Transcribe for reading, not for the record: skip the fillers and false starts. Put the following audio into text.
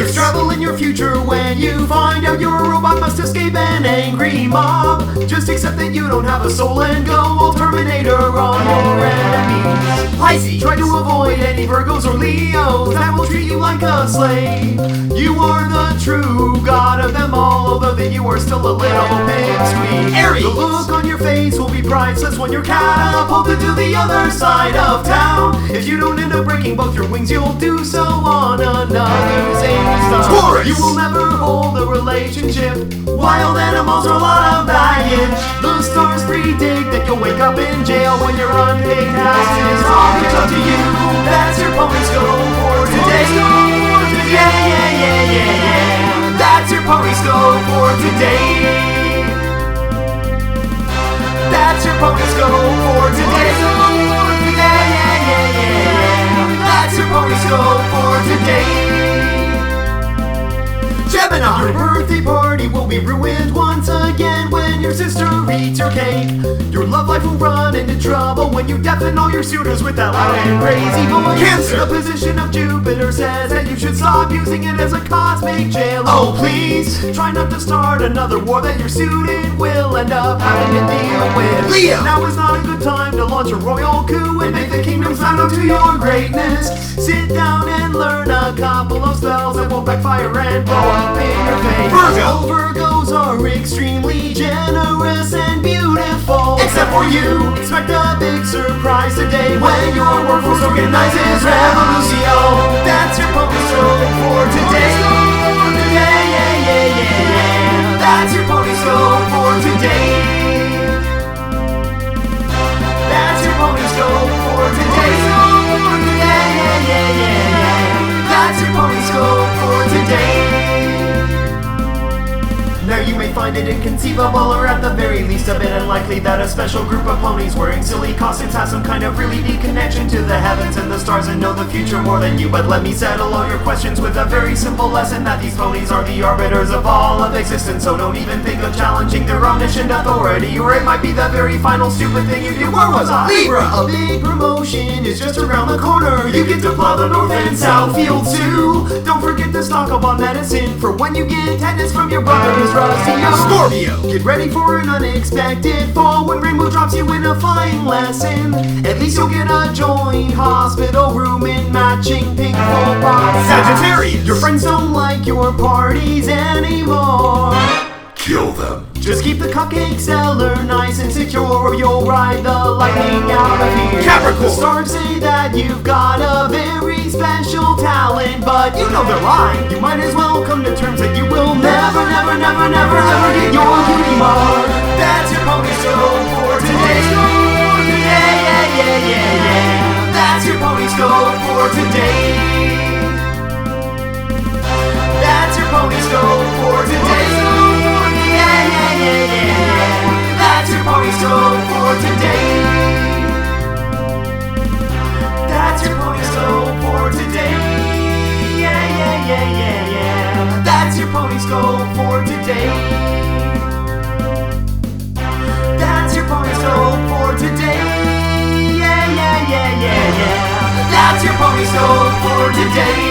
There's trouble in your future when you find out your robot must escape an angry mob. Just accept that you don't have a soul and go all Terminator on your enemies. Pisces. Try to avoid any Virgos or Leos that will treat you like a slave. You are the true god of them all, although that you are still a little bit sweet. Aries. The look on your face will be priceless when you're catapulted to the other side of town. If you don't end up breaking both your wings, you'll do so on another same star. Taurus. You will never hold a relationship. Wild animals are a lot of baggage. The stars predict that you'll wake up in jail when you're unpaid taxes. All it's up to you. That's your Polyscope for today. Yeah. That's your Polyscope for today. That's your Polyscope for today. Yeah. That's your Polyscope for today. Gemini. Your birthday party will be ruined once again when your sister eats your cake. Your love life will run into trouble when you deafen all your suitors with that loud and crazy voice. Cancer. The position of Jupiter says that you should stop using it as a cosmic jail. Oh please, try not to start another war that your student will end up having to deal with. Leo. Now is not a good time to launch a royal coup and make the kingdoms bow down to your greatness. Sit down and learn a couple of spells that will backfire and blow up in your face. Virgo. All Virgos are extremely generous and beautiful. Except for you. Expect a big surprise today when your workforce organizes Revolution. That's your Polyscope for today. Yeah. That's your Polyscope for today. That's your Polyscope for today. Yeah. That's your Polyscope for today. Now you may find it inconceivable, or at the very least a bit unlikely, that a special group of ponies wearing silly costumes has some kind of really deep connection to the heavens and the stars and know the future more than you. But let me settle all your questions with a very simple lesson, that these ponies are the arbiters of all of existence. So don't even think of challenging their omniscient authority, or it might be the very final stupid thing you do. Where was I? Libra. A big promotion is just around the corner. You get to plow the north and south fields too. Don't forget to stock up on medicine for when you get tetanus from your brother's rusty oak. Scorpio. Get ready for an unexpected fall when Rainbow drops you in a flying lesson. At least you'll get a joint hospital room in matching pink full box. Sagittarius. Your friends don't like your parties anymore. Kill them. Just keep the cupcake cellar nice and secure, or you'll ride the lightning out of here. Capricorn. The stars say that you've got a very special talent, but you know they're lying. You might as well come to terms that you will never get your cutie mark. That's your Polyscope for today. Yeah. That's your Polyscope for today. That's your Polyscope for today. Yeah. That's your Polyscope for today. That's your Polyscope for today. Yeah. That's your Polyscope for today. That's your Polyscope for today. Yeah. That's your Polyscope for today.